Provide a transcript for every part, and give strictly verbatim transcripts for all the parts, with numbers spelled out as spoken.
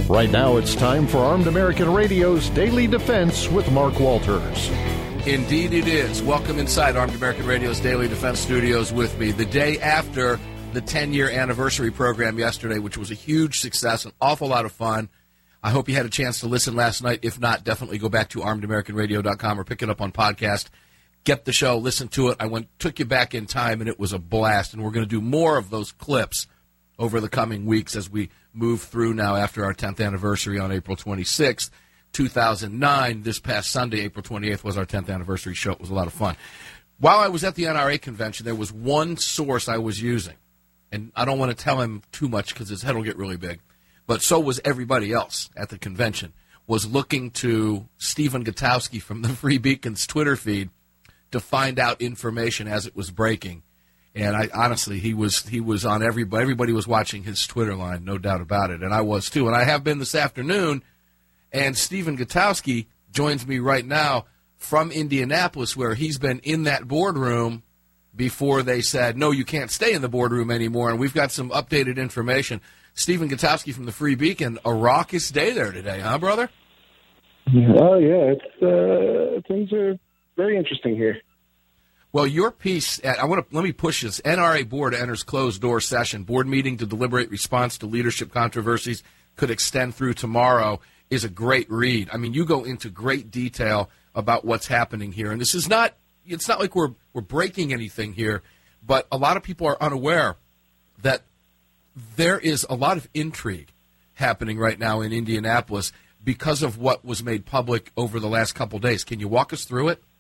Right now, it's time for Armed American Radio's Daily Defense with Mark Walters. Indeed it is. Welcome inside Armed American Radio's Daily Defense Studios with me. The day after the ten-year anniversary program yesterday, which was a huge success, an awful lot of fun. I hope you had a chance to listen last night. If not, definitely go back to armed american radio dot com or pick it up on podcast. Get the show, listen to it. I went, took you back in time, and it was a blast. And we're going to do more of those clips over the coming weeks as we move through now after our tenth anniversary on April twenty-sixth, two thousand nine. This past Sunday, April twenty-eighth, was our tenth anniversary show. It was a lot of fun. While I was at the N R A convention, there was one source I was using. And I don't want to tell him too much because his head will get really big. But so was everybody else at the convention, was looking to Stephen Gutowski from the Free Beacon's Twitter feed to find out information as it was breaking. And I honestly, he was he was on everybody. Everybody was watching his Twitter line, no doubt about it. And I was too. And I have been this afternoon. And Stephen Gutowski joins me right now from Indianapolis, where he's been in that boardroom before they said, no, you can't stay in the boardroom anymore. And we've got some updated information. Stephen Gutowski from the Free Beacon, a raucous day there today, huh, brother? Oh, yeah. It's uh, things are very interesting here. Well, your piece, I want to let me push this. N R A board enters closed-door session. Board meeting to deliberate response to leadership controversies could extend through tomorrow is a great read. I mean, you go into great detail about what's happening here. And this is not, it's not like we're we're breaking anything here, but a lot of people are unaware that there is a lot of intrigue happening right now in Indianapolis because of what was made public over the last couple of days. Can you walk us through it?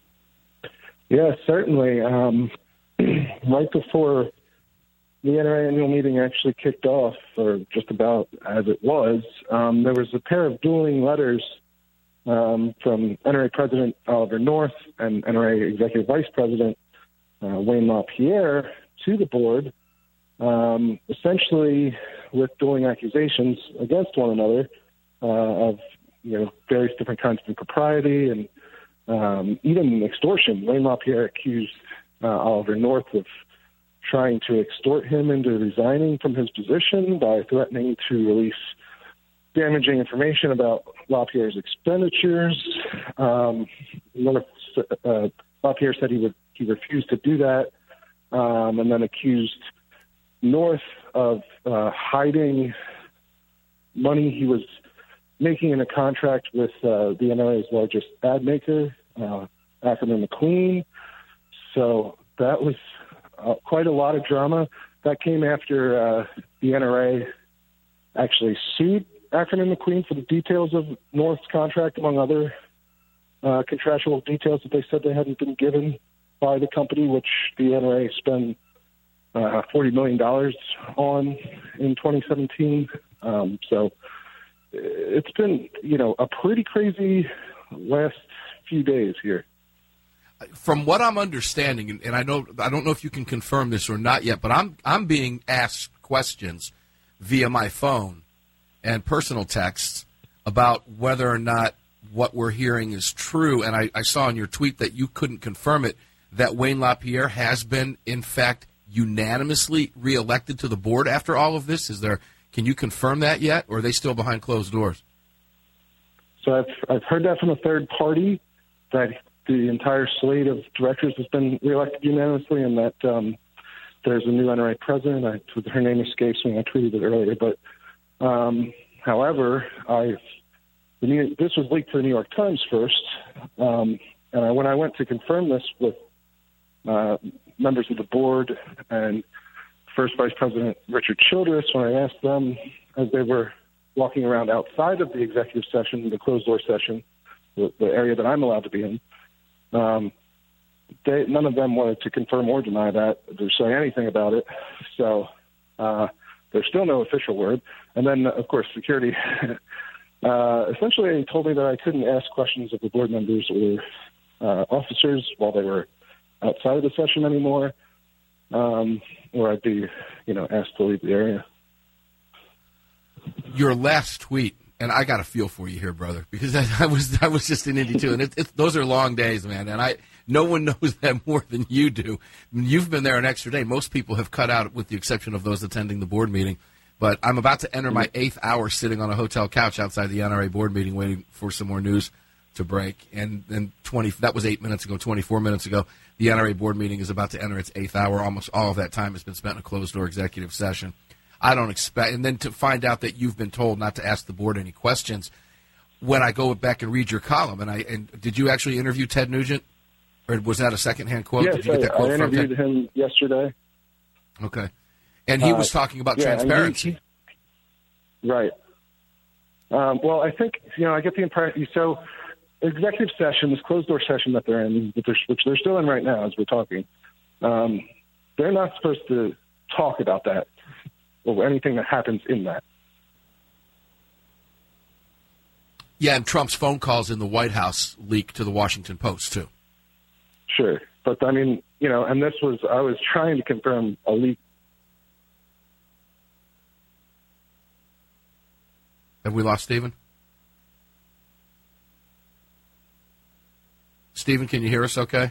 Yeah, certainly. Um, right before the N R A annual meeting actually kicked off, or just about as it was, um, there was a pair of dueling letters um, from N R A President Oliver North and N R A Executive Vice President uh, Wayne LaPierre to the board, um, essentially with dueling accusations against one another uh, of you know various different kinds of impropriety and um, even extortion. Wayne LaPierre accused uh, Oliver North of trying to extort him into resigning from his position by threatening to release damaging information about LaPierre's expenditures. Um, North, uh, LaPierre said he would he refused to do that, um, and then accused North of uh, hiding money he was making in a contract with uh, the N R A's largest ad maker, uh, Ackerman McQueen. So that was uh, quite a lot of drama. That came after uh, the N R A actually sued Ackerman McQueen for the details of North's contract, among other uh, contractual details that they said they hadn't been given by the company, which the N R A spent uh, forty million dollars on in twenty seventeen. Um, so it's been, you know, a pretty crazy last few days here. From what I'm understanding, and I know I don't know if you can confirm this or not yet, but I'm I'm being asked questions via my phone and personal texts about whether or not what we're hearing is true. And I, I saw in your tweet that you couldn't confirm it, that Wayne LaPierre has been, in fact, unanimously reelected to the board after all of this. Is there? Can you confirm that yet, or are they still behind closed doors? So I've I've heard that from a third party, that the entire slate of directors has been reelected unanimously, and that um, there's a new N R A president. I, her name escapes me. I tweeted it earlier, but um, however, I the New, this was leaked to the New York Times first, um, and I, when I went to confirm this with uh, members of the board and First Vice President Richard Childress, when I asked them as they were walking around outside of the executive session, the closed-door session, the, the area that I'm allowed to be in, um, they, none of them wanted to confirm or deny that or say anything about it. So uh, there's still no official word. And then, of course, security uh, essentially told me that I couldn't ask questions of the board members or uh, officers while they were outside of the session anymore. Um, or I'd be, you know, asked to leave the area. Your last tweet, and I got a feel for you here, brother, because I, I was I was just in Indy too, and it, it, those are long days, man. And I no one knows that more than you do. You've been there an extra day. Most people have cut out, with the exception of those attending the board meeting. But I'm about to enter my eighth hour sitting on a hotel couch outside the N R A board meeting waiting for some more news to break. And then twenty that was eight minutes ago, twenty-four minutes ago. The N R A board meeting is about to enter its eighth hour. Almost all of that time has been spent in a closed-door executive session. I don't expect – and then to find out that you've been told not to ask the board any questions when I go back and read your column. And I and did you actually interview Ted Nugent? Or was that a second-hand quote? Yes, did you get that I, quote I from interviewed Ted? him yesterday. Okay. And he uh, was talking about yeah, transparency. He, right. Um, well, I think, you know, I get the impression – so executive session, this closed-door session that they're in, which they're, which they're still in right now as we're talking, um, they're not supposed to talk about that or anything that happens in that. Yeah, and Trump's phone calls in the White House leaked to the Washington Post, too. Sure. But, I mean, you know, and this was, I was trying to confirm a leak. Have we lost Stephen? Stephen, can you hear us okay?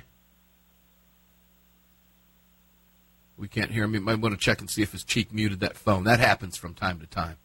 We can't hear him. You might want to check and see if his cheek muted that phone. That happens from time to time.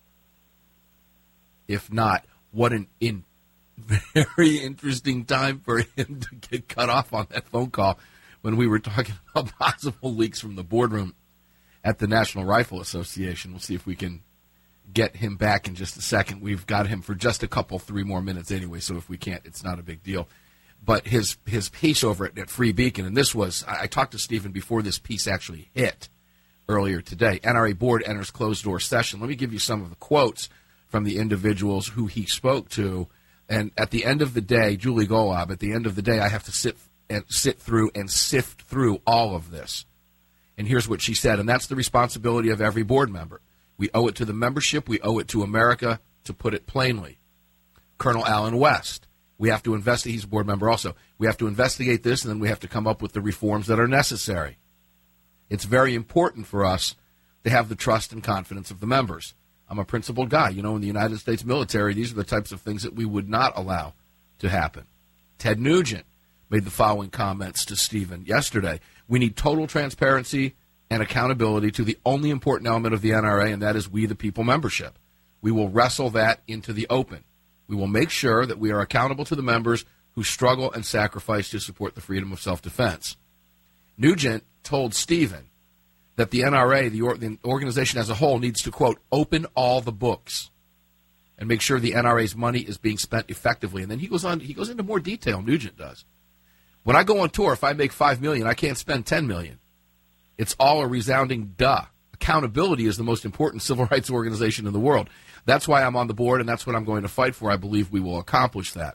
If not, what an in very interesting time for him to get cut off on that phone call when we were talking about possible leaks from the boardroom at the National Rifle Association. We'll see if we can get him back in just a second. We've got him for just a couple, three more minutes anyway, so if we can't, it's not a big deal. But his his piece over at, at Free Beacon, and this was, I, I talked to Stephen before this piece actually hit earlier today. N R A board enters closed-door session. Let me give you some of the quotes from the individuals who he spoke to. And at the end of the day, Julie Golob, at the end of the day, I have to sit and sit through and sift through all of this. And here's what she said, and that's the responsibility of every board member. We owe it to the membership. We owe it to America, to put it plainly. Colonel Allen West. We have to investigate. He's a board member also. We have to investigate this, and then we have to come up with the reforms that are necessary. It's very important for us to have the trust and confidence of the members. I'm a principled guy. You know, in the United States military, these are the types of things that we would not allow to happen. Ted Nugent made the following comments to Stephen yesterday. We need total transparency and accountability to the only important element of the N R A, and that is we, the people membership. We will wrestle that into the open. We will make sure that we are accountable to the members who struggle and sacrifice to support the freedom of self-defense. Nugent told Stephen that the N R A, the, or, the organization as a whole, needs to, quote, open all the books and make sure the N R A's money is being spent effectively. And then he goes on. He goes into more detail, Nugent does. When I go on tour, if I make five million dollars, I can't spend ten million dollars. It's all a resounding duh. Accountability is the most important civil rights organization in the world. That's why I'm on the board, and that's what I'm going to fight for. I believe we will accomplish that.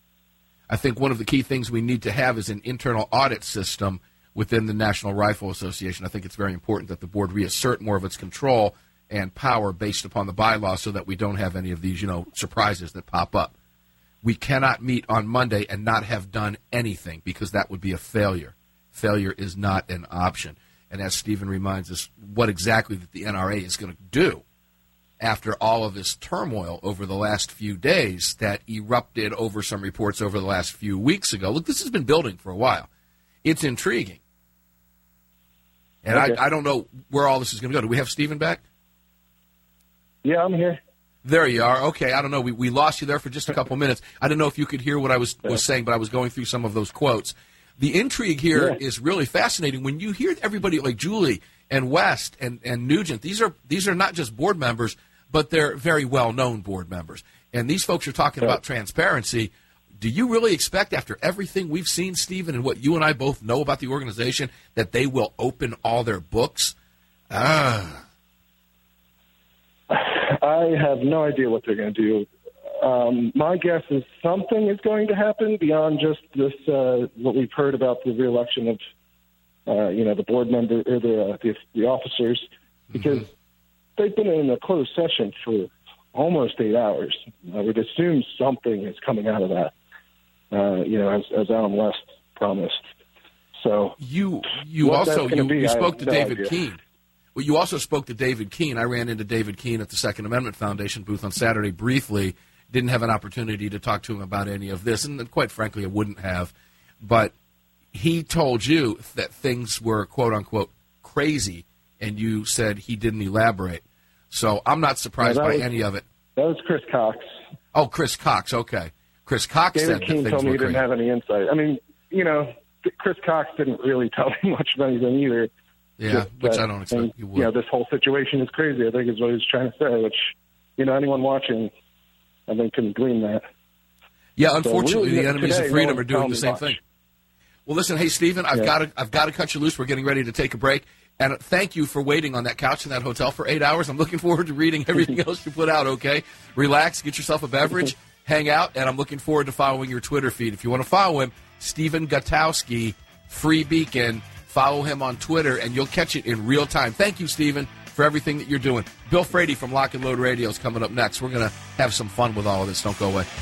I think one of the key things we need to have is an internal audit system within the National Rifle Association. I think it's very important that the board reassert more of its control and power based upon the bylaws so that we don't have any of these, you know, surprises that pop up. We cannot meet on Monday and not have done anything because that would be a failure. Failure is not an option. And as Stephen reminds us, what exactly that the N R A is going to do after all of this turmoil over the last few days that erupted over some reports over the last few weeks ago. Look, this has been building for a while. It's intriguing. And okay. I, I don't know where all this is going to go. Do we have Stephen back? Yeah, I'm here. There you are. Okay, I don't know. We we lost you there for just a couple minutes. I didn't know if you could hear what I was, was saying, but I was going through some of those quotes. The intrigue here yeah. is really fascinating. When you hear everybody like Julie and West and, and Nugent, these are these are not just board members, but they're very well-known board members. And these folks are talking yeah. about transparency. Do you really expect, after everything we've seen, Stephen, and what you and I both know about the organization, that they will open all their books? Ah. I have no idea what they're going to do. Um, my guess is something is going to happen beyond just this, uh, what we've heard about the reelection of, uh, you know, the board member or the, uh, the, the officers, because mm-hmm. they've been in a closed session for almost eight hours. I would assume something is coming out of that, uh, you know, as, as Allen West promised. So you you also you, be, you spoke to no David idea. Keene. Well, you also spoke to David Keene. I ran into David Keene at the Second Amendment Foundation booth on Saturday briefly. Didn't have an opportunity to talk to him about any of this, and quite frankly, I wouldn't have. But he told you that things were, quote-unquote, crazy, and you said he didn't elaborate. So I'm not surprised yeah, by was, any of it. That was Chris Cox. Oh, Chris Cox, okay. Chris Cox David said Keene that told things me were he didn't crazy. have any insight. I mean, you know, Chris Cox didn't really tell me much of anything either. Yeah, Just which that, I don't expect and, you would. You know, this whole situation is crazy, I think is what he was trying to say, which, you know, anyone watching, I think, can glean that. Yeah, unfortunately, so really, the enemies today, of freedom no are doing the one's same telling me thing. Well, listen, hey, Stephen, I've Yeah. got to I've got to cut you loose. We're getting ready to take a break. And thank you for waiting on that couch in that hotel for eight hours. I'm looking forward to reading everything else you put out, okay? Relax, get yourself a beverage, hang out, and I'm looking forward to following your Twitter feed. If you want to follow him, Stephen Gutowski, Free Beacon. Follow him on Twitter, and you'll catch it in real time. Thank you, Stephen, for everything that you're doing. Bill Frady from Lock and Load Radio is coming up next. We're going to have some fun with all of this. Don't go away.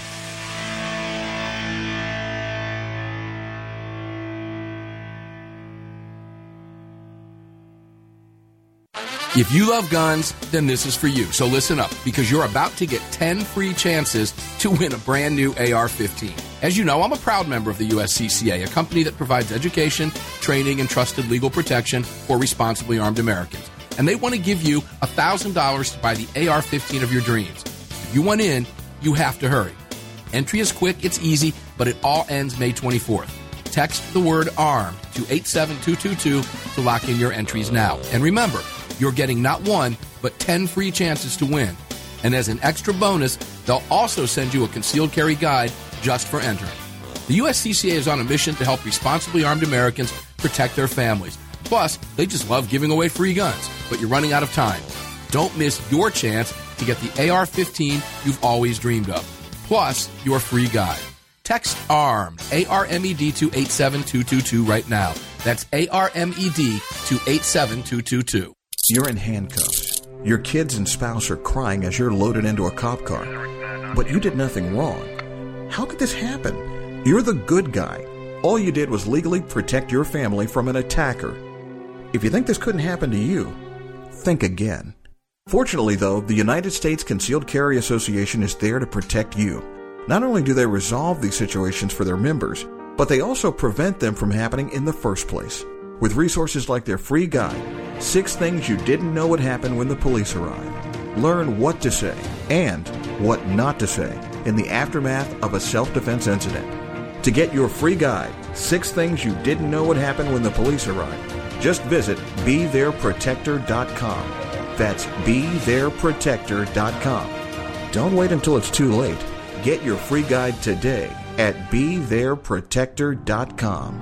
If you love guns, then this is for you. So listen up, because you're about to get ten free chances to win a brand new A R fifteen. As you know, I'm a proud member of the U S C C A, a company that provides education, training, and trusted legal protection for responsibly armed Americans. And they want to give you one thousand dollars to buy the A R fifteen of your dreams. If you want in, you have to hurry. Entry is quick, it's easy, but it all ends May twenty-fourth. Text the word ARMED to eight seven two two two to lock in your entries now. And remember, you're getting not one, but ten free chances to win. And as an extra bonus, they'll also send you a concealed carry guide just for entering. The U S C C A is on a mission to help responsibly armed Americans protect their families. Plus, they just love giving away free guns. But you're running out of time. Don't miss your chance to get the A R fifteen you've always dreamed of. Plus, your free guide. Text ARMED, A R M E D, to eight seven two two two right now. That's A R M E D to eight seven two two two. You're in handcuffs. Your kids and spouse are crying as you're loaded into a cop car. But you did nothing wrong. How could this happen? You're the good guy. All you did was legally protect your family from an attacker. If you think this couldn't happen to you, think again. Fortunately, though, the United States Concealed Carry Association is there to protect you. Not only do they resolve these situations for their members, but they also prevent them from happening in the first place. With resources like their free guide, Six Things You Didn't Know Would Happen When the Police Arrived. Learn what to say and what not to say in the aftermath of a self-defense incident. To get your free guide, Six Things You Didn't Know Would Happen When the Police Arrived, just visit be their protector dot com. That's be their protector dot com. Don't wait until it's too late. Get your free guide today at be their protector dot com.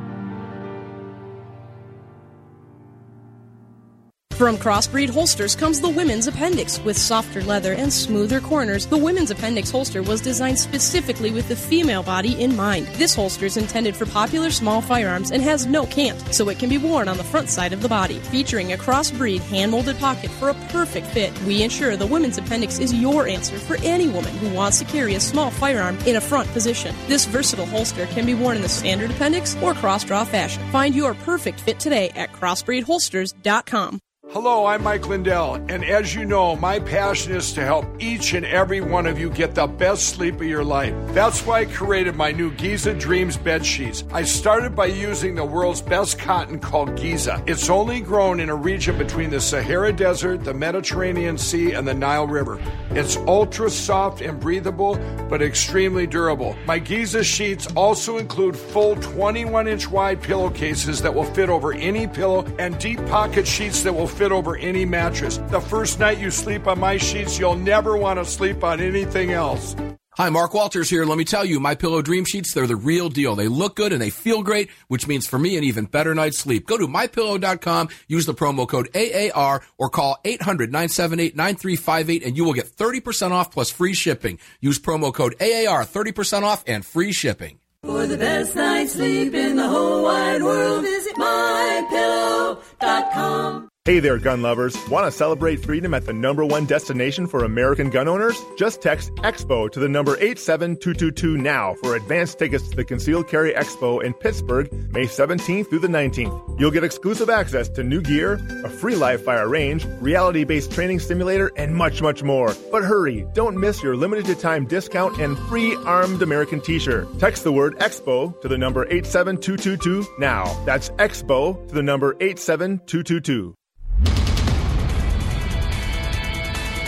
From Crossbreed Holsters comes the Women's Appendix. With softer leather and smoother corners, the Women's Appendix holster was designed specifically with the female body in mind. This holster is intended for popular small firearms and has no cant, so it can be worn on the front side of the body. Featuring a crossbreed hand-molded pocket for a perfect fit, we ensure the Women's Appendix is your answer for any woman who wants to carry a small firearm in a front position. This versatile holster can be worn in the standard appendix or cross-draw fashion. Find your perfect fit today at crossbreed holsters dot com. Hello, I'm Mike Lindell, and as you know, my passion is to help each and every one of you get the best sleep of your life. That's why I created my new Giza Dreams bed sheets. I started by using the world's best cotton called Giza. It's only grown in a region between the Sahara Desert, the Mediterranean Sea, and the Nile River. It's ultra soft and breathable, but extremely durable. My Giza sheets also include full twenty-one inch wide pillowcases that will fit over any pillow and deep pocket sheets that will fit over any mattress. The first night you sleep on my sheets, you'll never want to sleep on anything else. Hi, Mark Walters here. Let me tell you, My Pillow Dream Sheets, they're the real deal. They look good and they feel great, which means for me an even better night's sleep. Go to my pillow dot com, use the promo code A A R, or call eight hundred, nine seven eight, nine three five eight, and you will get thirty percent off plus free shipping. Use promo code A A R, thirty percent off and free shipping. For the best night's sleep in the whole wide world, visit my pillow dot com. Hey there, gun lovers. Want to celebrate freedom at the number one destination for American gun owners? Just text EXPO to the number eight seven two two two now for advance tickets to the Concealed Carry Expo in Pittsburgh, May seventeenth through the nineteenth. You'll get exclusive access to new gear, a free live fire range, reality-based training simulator, and much, much more. But hurry, don't miss your limited-time discount and free Armed American t-shirt. Text the word EXPO to the number eight seven two two two now. That's EXPO to the number eight seven two two two.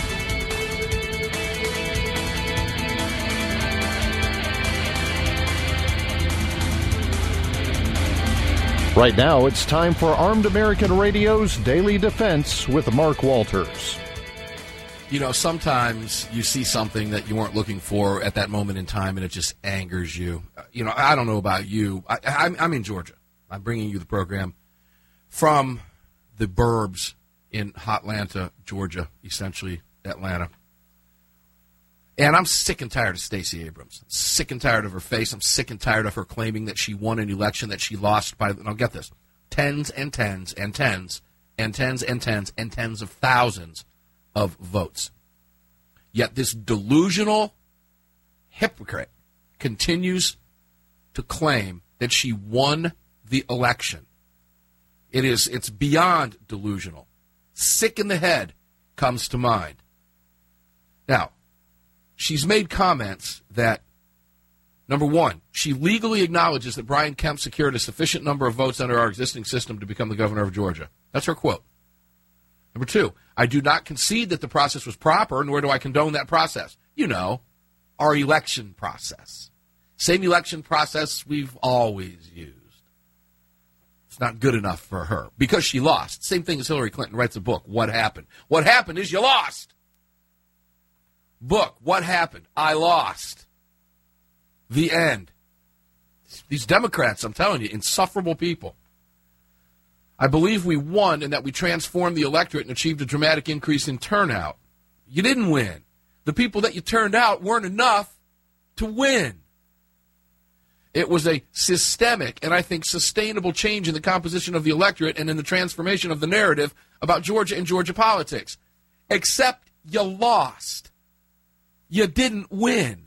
Right now, it's time for Armed American Radio's Daily Defense with Mark Walters. You know, sometimes you see something that you weren't looking for at that moment in time, and it just angers you. You know, I don't know about you. I, I'm, I'm in Georgia. I'm bringing you the program from the burbs in Hotlanta, Georgia, essentially Atlanta. And I'm sick and tired of Stacey Abrams. I'm sick and tired of her face. I'm sick and tired of her claiming that she won an election that she lost by, and I'll get this, tens and tens and tens and tens and tens and tens of thousands of votes. Yet this delusional hypocrite continues to claim that she won the election. It is, it's beyond delusional. Sick in the head comes to mind. Now, she's made comments that, number one, she legally acknowledges that Brian Kemp secured a sufficient number of votes under our existing system to become the governor of Georgia. That's her quote. Number two, I do not concede that the process was proper, nor do I condone that process. You know, our election process. Same election process we've always used. It's not good enough for her because she lost. Same thing as Hillary Clinton writes a book, What Happened? What happened is you lost. Book, What Happened? I lost. The end. These Democrats, I'm telling you, insufferable people. I believe we won and that we transformed the electorate and achieved a dramatic increase in turnout. You didn't win. The people that you turned out weren't enough to win. It was a systemic and I think sustainable change in the composition of the electorate and in the transformation of the narrative about Georgia and Georgia politics. Except you lost. You didn't win.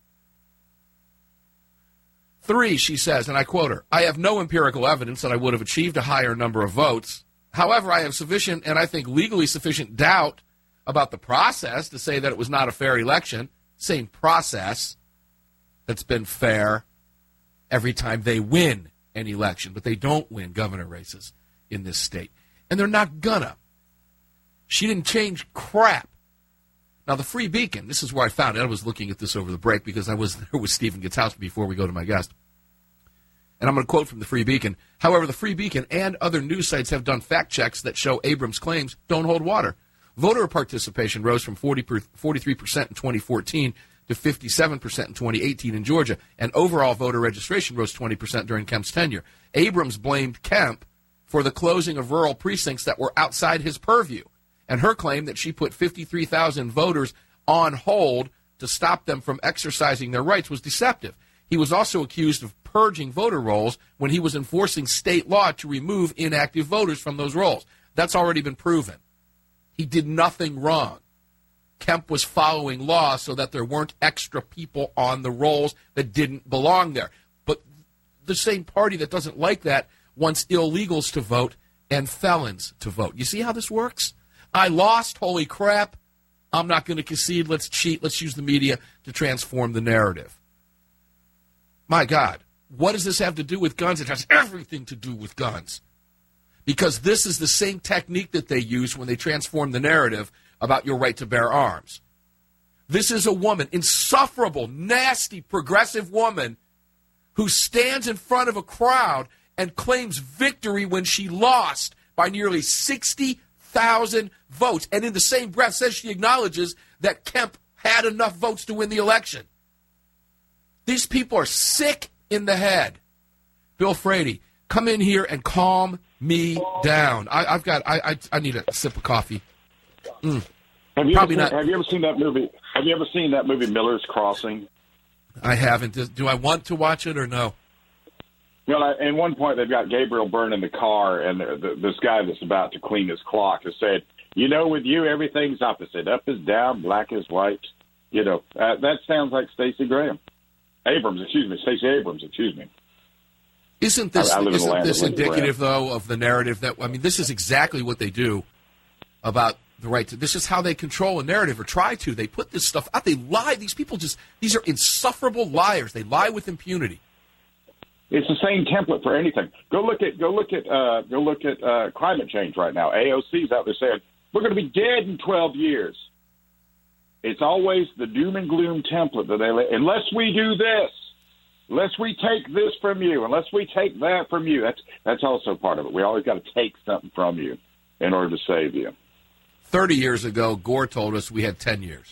Three, she says, and I quote her, I have no empirical evidence that I would have achieved a higher number of votes. However, I have sufficient and I think legally sufficient doubt about the process to say that it was not a fair election. Same process that's been fair every time they win an election, but they don't win governor races in this state. And they're not gonna. She didn't change crap. Now, the Free Beacon, this is where I found it. I was looking at this over the break because I was there with Stephen Gutowski before we go to my guest. And I'm going to quote from the Free Beacon. However, the Free Beacon and other news sites have done fact checks that show Abrams' claims don't hold water. Voter participation rose from forty per, forty-three percent in twenty fourteen to fifty-seven percent in twenty eighteen in Georgia, and overall voter registration rose twenty percent during Kemp's tenure. Abrams blamed Kemp for the closing of rural precincts that were outside his purview, and her claim that she put fifty-three thousand voters on hold to stop them from exercising their rights was deceptive. He was also accused of purging voter rolls when he was enforcing state law to remove inactive voters from those rolls. That's already been proven. He did nothing wrong. Kemp was following law so that there weren't extra people on the rolls that didn't belong there. But the same party that doesn't like that wants illegals to vote and felons to vote. You see how this works? I lost, holy crap. I'm not going to concede. Let's cheat. Let's use the media to transform the narrative. My God, what does this have to do with guns? It has everything to do with guns. Because this is the same technique that they use when they transform the narrative about your right to bear arms. This is a woman, insufferable, nasty, progressive woman who stands in front of a crowd and claims victory when she lost by nearly sixty thousand votes. And in the same breath says she acknowledges that Kemp had enough votes to win the election. These people are sick in the head. Bill Frady, come in here and calm me down. I, I've got, I, I, I need a sip of coffee. Mm. Have you Probably ever seen, not. Have you ever seen that movie? Have you ever seen that movie Miller's Crossing? I haven't. Do, do I want to watch it or no? Well, at one point they've got Gabriel Byrne in the car, and the, the, this guy that's about to clean his clock has said, "You know, with you everything's opposite. Up is down, black is white." You know, uh, that sounds like Stacey Graham. Abrams, excuse me, Stacey Abrams, excuse me. Isn't this, I, I isn't this indicative, though, of the narrative that, I mean, this is exactly what they do about the right to, this is how they control a narrative or try to. They put this stuff out. They lie. These people just, these are insufferable liars. They lie with impunity. It's the same template for anything. Go look at, go look at, uh, go look at uh, climate change right now. A O C's out there saying, we're going to be dead in twelve years. It's always the doom and gloom template that they, unless we do this, unless we take this from you, unless we take that from you. That's that's also part of it. We always got to take something from you in order to save you. Thirty years ago, Gore told us we had ten years.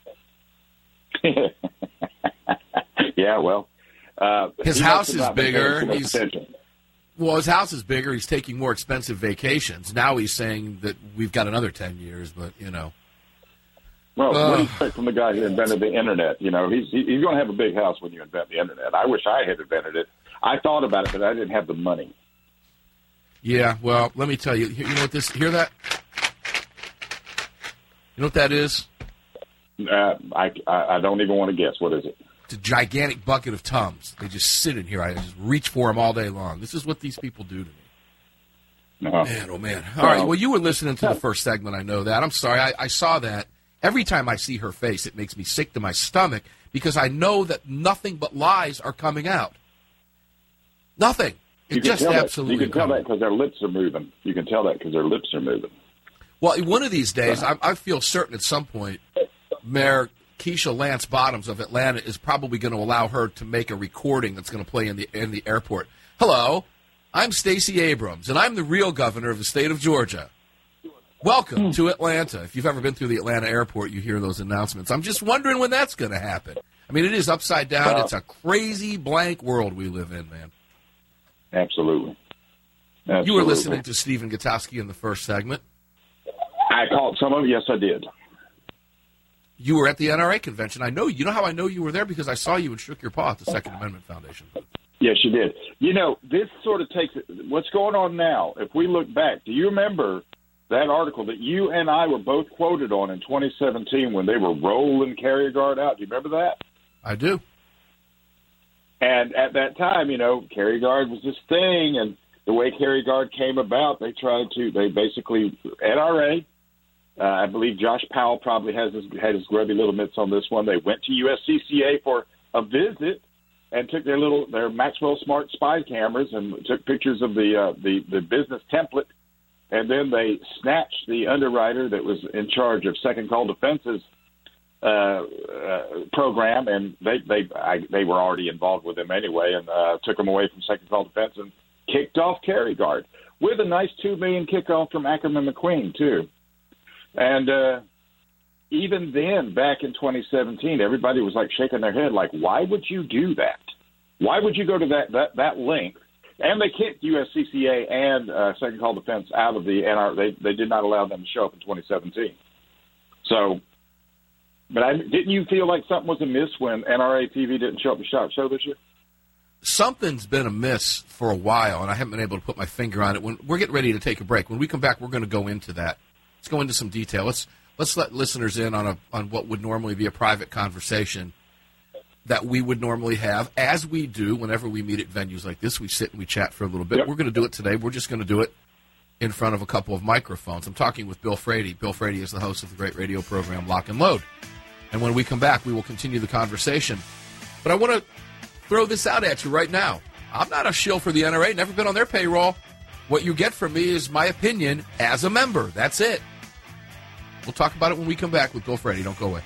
Yeah, well, uh, his house is bigger. He's, well, his house is bigger. He's taking more expensive vacations. Now he's saying that we've got another ten years, but you know. Well, uh, what do you expect from the guy who invented the internet? You know, he's he's going to have a big house when you invent the internet. I wish I had invented it. I thought about it, but I didn't have the money. Yeah, well, let me tell you. You know what this? Hear that? You know what that is? Uh, I, I I don't even want to guess. What is it? It's a gigantic bucket of Tums. They just sit in here. I just reach for them all day long. This is what these people do to me. Uh-huh. Man, oh, man. All right, well, you were listening to the first segment. I know that. I'm sorry. I, I saw that. Every time I see her face, it makes me sick to my stomach because I know that nothing but lies are coming out. Nothing. It just absolutely. That, you can tell that because their lips are moving. You can tell that because their lips are moving. Well, one of these days, I, I feel certain at some point, Mayor Keisha Lance Bottoms of Atlanta is probably going to allow her to make a recording that's going to play in the in the airport. Hello, I'm Stacey Abrams, and I'm the real governor of the state of Georgia. Welcome to Atlanta. If you've ever been through the Atlanta airport, you hear those announcements. I'm just wondering when that's going to happen. I mean, it is upside down. Well, it's a crazy blank world we live in, man. Absolutely. absolutely. You were listening to Stephen Gutowski in the first segment. I caught some of it. Yes, I did. You were at the N R A convention. I know. You know how I know you were there? Because I saw you and shook your paw at the Second Amendment Foundation. Yes, you did. You know, this sort of takes what's going on now. If we look back, do you remember that article that you and I were both quoted on in twenty seventeen when they were rolling Carrier Guard out? Do you remember that? I do. And at that time, you know, Carrier Guard was this thing, and the way Carrier Guard came about, they tried to, they basically, N R A, uh, I believe Josh Powell probably has his, had his grubby little mitts on this one. They went to U S C C A for a visit and took their little, their Maxwell Smart spy cameras and took pictures of the uh, the, the business template. And then they snatched the underwriter that was in charge of Second Call Defense's uh, uh, program, and they they I, they were already involved with him anyway, and uh, took him away from Second Call Defense and kicked off Carrier Guard with a nice two million kickoff from Ackerman McQueen too. And uh, even then, back in twenty seventeen, everybody was like shaking their head, like, why would you do that? Why would you go to that that, that length? And they kicked U S C C A and uh, Second Call Defense out of the N R A. They they did not allow them to show up in twenty seventeen. So, but I, didn't you feel like something was amiss when N R A T V didn't show up to SHOT Show this year? Something's been amiss for a while, and I haven't been able to put my finger on it. When we're getting ready to take a break, when we come back, we're going to go into that. Let's go into some detail. Let's let's let listeners in on a on what would normally be a private conversation that we would normally have, as we do whenever we meet at venues like this. We sit and we chat for a little bit. Yep. We're going to do it today. We're just going to do it in front of a couple of microphones. I'm talking with Bill Frady. Bill Frady is the host of the great radio program Lock and Load. And when we come back, we will continue the conversation. But I want to throw this out at you right now. I'm not a shill for the N R A, never been on their payroll. What you get from me is my opinion as a member. That's it. We'll talk about it when we come back with Bill Frady. Don't go away.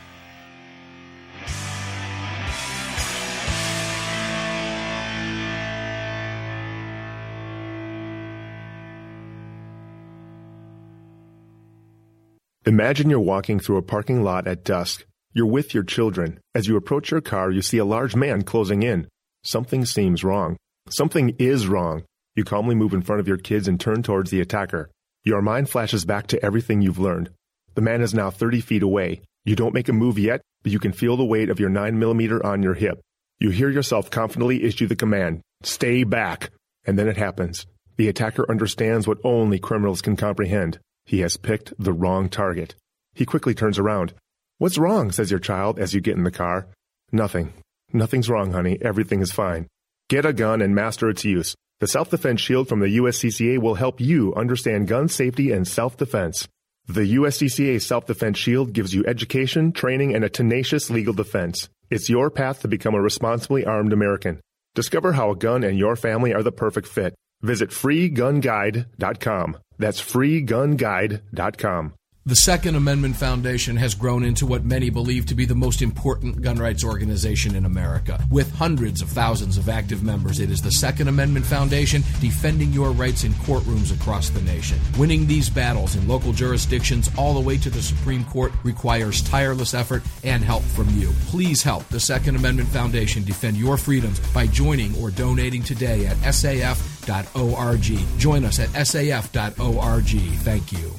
Imagine you're walking through a parking lot at dusk. You're with your children. As you approach your car, you see a large man closing in. Something seems wrong. Something is wrong. You calmly move in front of your kids and turn towards the attacker. Your mind flashes back to everything you've learned. The man is now thirty feet away. You don't make a move yet, but you can feel the weight of your nine millimeter on your hip. You hear yourself confidently issue the command, "Stay back." And then it happens. The attacker understands what only criminals can comprehend. He has picked the wrong target. He quickly turns around. "What's wrong?" says your child as you get in the car. "Nothing. Nothing's wrong, honey. Everything is fine." Get a gun and master its use. The Self-Defense Shield from the U S C C A will help you understand gun safety and self-defense. The U S C C A Self-Defense Shield gives you education, training, and a tenacious legal defense. It's your path to become a responsibly armed American. Discover how a gun and your family are the perfect fit. Visit free gun guide dot com. That's free gun guide dot com. The Second Amendment Foundation has grown into what many believe to be the most important gun rights organization in America. With hundreds of thousands of active members, it is the Second Amendment Foundation defending your rights in courtrooms across the nation. Winning these battles in local jurisdictions all the way to the Supreme Court requires tireless effort and help from you. Please help the Second Amendment Foundation defend your freedoms by joining or donating today at S A F dot org. Join us at S A F dot org. Thank you.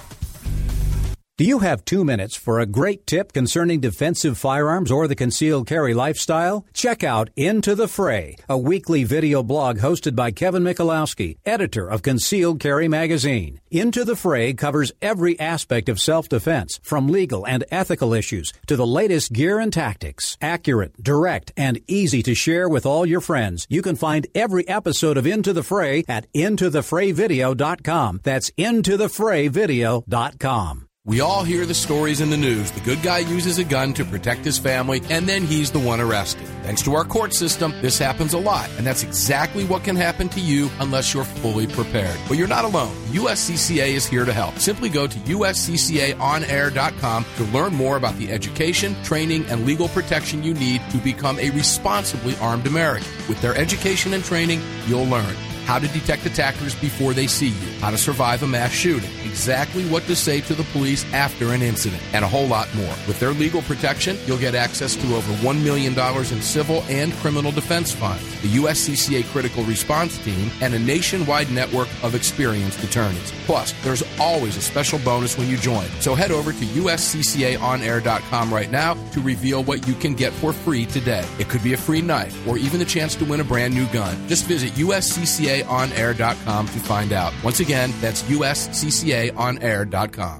Do you have two minutes for a great tip concerning defensive firearms or the concealed carry lifestyle? Check out Into the Fray, a weekly video blog hosted by Kevin Michalowski, editor of Concealed Carry magazine. Into the Fray covers every aspect of self-defense, from legal and ethical issues to the latest gear and tactics. Accurate, direct, and easy to share with all your friends. You can find every episode of Into the Fray at into the fray video dot com. That's into the fray video dot com. We all hear the stories in the news. The good guy uses a gun to protect his family, and then he's the one arrested. Thanks to our court system, this happens a lot, and that's exactly what can happen to you unless you're fully prepared. But you're not alone. U S C C A is here to help. Simply go to U S C C A on air dot com to learn more about the education, training, and legal protection you need to become a responsibly armed American. With their education and training, you'll learn how to detect attackers before they see you, how to survive a mass shooting, exactly what to say to the police after an incident, and a whole lot more. With their legal protection, you'll get access to over one million dollars in civil and criminal defense funds, the U S C C A Critical Response Team, and a nationwide network of experienced attorneys. Plus, there's always a special bonus when you join. So head over to U S C C A on air dot com right now to reveal what you can get for free today. It could be a free knife or even the chance to win a brand new gun. Just visit U S C C A on air dot com to find out. Once again, that's U S C C A on air dot com.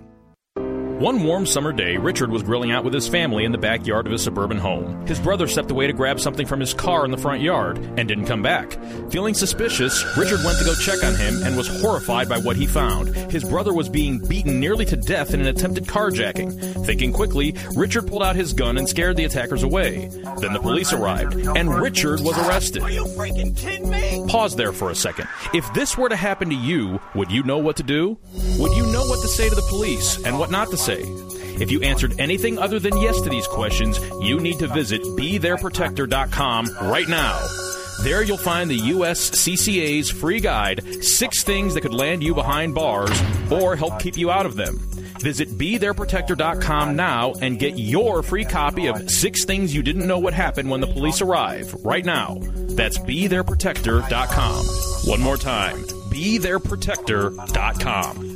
One warm summer day, Richard was grilling out with his family in the backyard of his suburban home. His brother stepped away to grab something from his car in the front yard and didn't come back. Feeling suspicious, Richard went to go check on him and was horrified by what he found. His brother was being beaten nearly to death in an attempted carjacking. Thinking quickly, Richard pulled out his gun and scared the attackers away. Then the police arrived, and Richard was arrested. Are you freaking kidding me? Pause there for a second. If this were to happen to you, would you know what to do? Would you know what to say to the police and what not to say? If you answered anything other than yes to these questions, you need to visit be their protector dot com right now. There you'll find the U S C C A's free guide, Six Things That Could Land You Behind Bars or Help Keep You Out of Them. Visit be their protector dot com now and get your free copy of Six Things You Didn't Know Would Happen When the Police Arrive right now. That's be their protector dot com. One more time, be their protector dot com.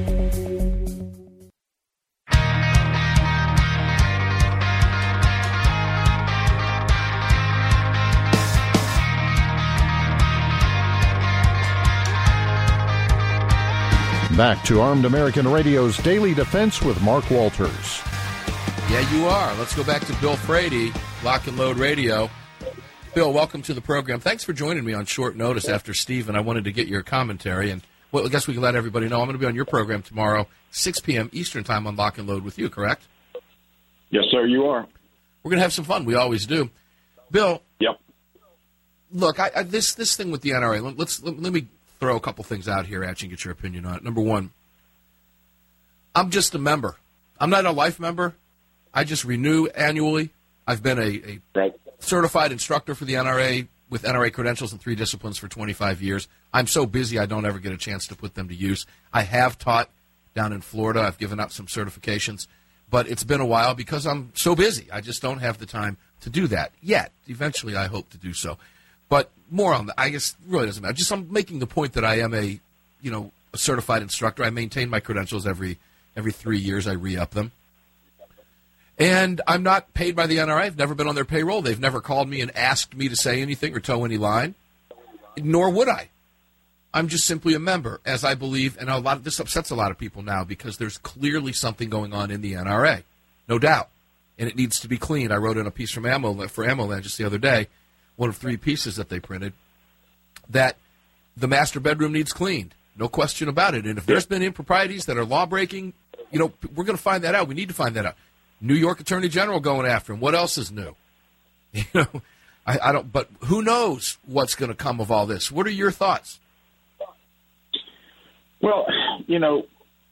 Back to Armed American Radio's Daily Defense with Mark Walters. Yeah, you are. Let's go back to Bill Frady, Lock and Load Radio. Bill, welcome to the program. Thanks for joining me on short notice after Steve, and I wanted to get your commentary. And well, I guess we can let everybody know I'm going to be on your program tomorrow, six p.m. Eastern Time on Lock and Load with you, correct? Yes, sir, you are. We're going to have some fun. We always do. Bill. Yep. Look, I, I, this this thing with the N R A, let's, let, let me throw a couple things out here at you and get your opinion on it. Number one, I'm just a member. I'm not a life member. I just renew annually. I've been a, a right. certified instructor for the N R A with N R A credentials in three disciplines for twenty-five years. I'm so busy I don't ever get a chance to put them to use. I have taught down in Florida. I've given out some certifications. But it's been a while because I'm so busy. I just don't have the time to do that yet. Eventually I hope to do so. But more on that, I guess it really doesn't matter. Just I'm making the point that I am a, you know, a certified instructor. I maintain my credentials every every three years. I re-up them. And I'm not paid by the N R A. I've never been on their payroll. They've never called me and asked me to say anything or toe any line, nor would I. I'm just simply a member, as I believe, and a lot of this upsets a lot of people now because there's clearly something going on in the N R A, no doubt, and it needs to be cleaned. I wrote in a piece from Ammo for AmmoLand just the other day, one of three pieces that they printed, that the master bedroom needs cleaned. No question about it. And if there's been improprieties that are law-breaking, you know, we're going to find that out. We need to find that out. New York Attorney General going after him. What else is new? You know, I, I don't. But who knows what's going to come of all this? What are your thoughts? Well, you know,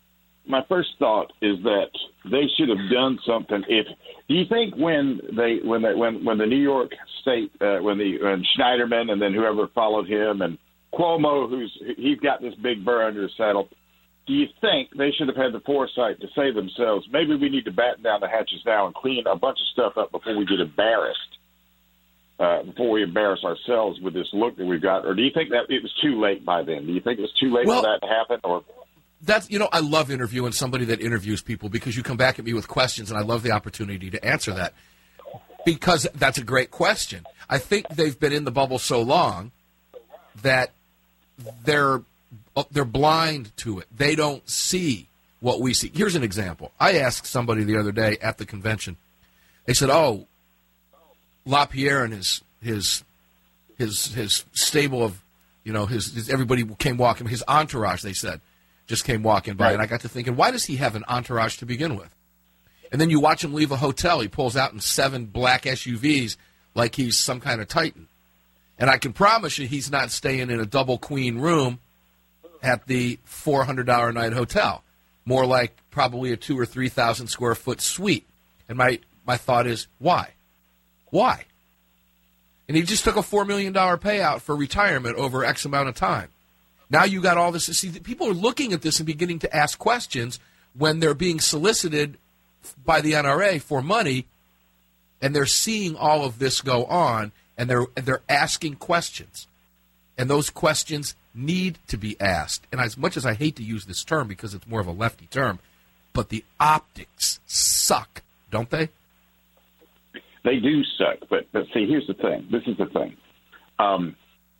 my first thought is that they should have done something. If do you think when they when they when when the New York State uh, when the when Schneiderman and then whoever followed him and Cuomo, who's he's got this big burr under his saddle, do you think they should have had the foresight to say themselves, maybe we need to batten down the hatches now and clean a bunch of stuff up before we get embarrassed, uh, before we embarrass ourselves with this look that we've got? Or do you think that it was too late by then? Do you think it was too late well, for that to happen? Or that's, you know, I love interviewing somebody that interviews people because you come back at me with questions, and I love the opportunity to answer that because that's a great question. I think they've been in the bubble so long that they're they're blind to it. They don't see what we see. Here's an example. I asked somebody the other day at the convention. They said, "Oh, LaPierre and his his his his stable of, you know, his, his everybody came walking. His entourage," they said, just came walking by. Right. And I got to thinking, why does he have an entourage to begin with? And then you watch him leave a hotel. He pulls out in seven black S U Vs like he's some kind of titan. And I can promise you he's not staying in a double queen room at the four hundred dollars a night hotel. More like probably a two or three thousand square foot suite. And my, my thought is, why? Why? And he just took a four million dollars payout for retirement over X amount of time. Now you got all this. See, people are looking at this and beginning to ask questions when they're being solicited by the N R A for money, and they're seeing all of this go on, and they're and they're asking questions, and those questions need to be asked. And as much as I hate to use this term because it's more of a lefty term, but the optics suck, don't they? They do suck. But but see, here's the thing. This is the thing. Um,